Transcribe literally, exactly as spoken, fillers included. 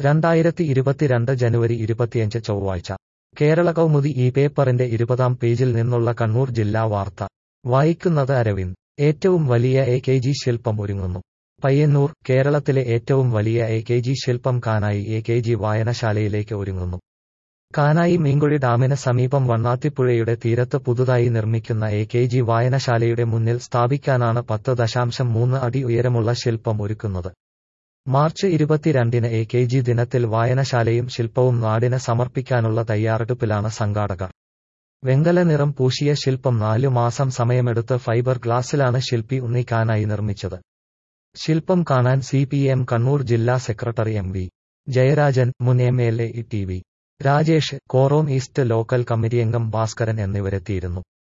രണ്ടായിരത്തി ഇരുപത്തിരണ്ട് ജനുവരി ഇരുപത്തിയഞ്ച് ചൊവ്വാഴ്ച കേരള കൗമുദി ഈ പേപ്പറിന്റെ ഇരുപതാം പേജിൽ നിന്നുള്ള കണ്ണൂർ ജില്ലാ വാർത്ത വായിക്കുന്നത് അരവിന്ദ്. ഏറ്റവും വലിയ എ കെ ജി ശില്പം ഒരുങ്ങുന്നു. പയ്യന്നൂർ. കേരളത്തിലെ ഏറ്റവും വലിയ എ കെ ജി ശില്പം കാനായി എ കെ ജി വായനശാലയിലേക്ക് ഒരുങ്ങുന്നു. കാനായി മീങ്കുഴി ഡാമിന് സമീപം വണ്ണാത്തിപ്പുഴയുടെ തീരത്ത് പുതുതായി നിർമ്മിക്കുന്ന എ കെ ജി വായനശാലയുടെ മുന്നിൽ സ്ഥാപിക്കാനാണ് പത്ത് ദശാംശം മൂന്ന് അടി ഉയരമുള്ള ശില്പം ഒരുക്കുന്നത്. മാർച്ച് ഇരുപത്തിരണ്ടിന് എ കെ ജി ദിനത്തിൽ വായനശാലയും ശില്പവും നാടിന് സമർപ്പിക്കാനുള്ള തയ്യാറെടുപ്പിലാണ് സംഘാടകർ. വെങ്കല നിറം പൂശിയ ശില്പം നാലു മാസം സമയമെടുത്ത് ഫൈബർ ഗ്ലാസിലാണ് ശില്പി ഉണ്ണി കാനായി നിർമ്മിച്ചത്. ശില്പം കാണാൻ സി പി എം കണ്ണൂർ ജില്ലാ സെക്രട്ടറി എം വി ജയരാജൻ, മുൻ M L A T V Rajesh, Korom east local കമ്മിറ്റിയംഗം ഭാസ്കരൻ എന്നിവരെത്തിയിരുന്നു.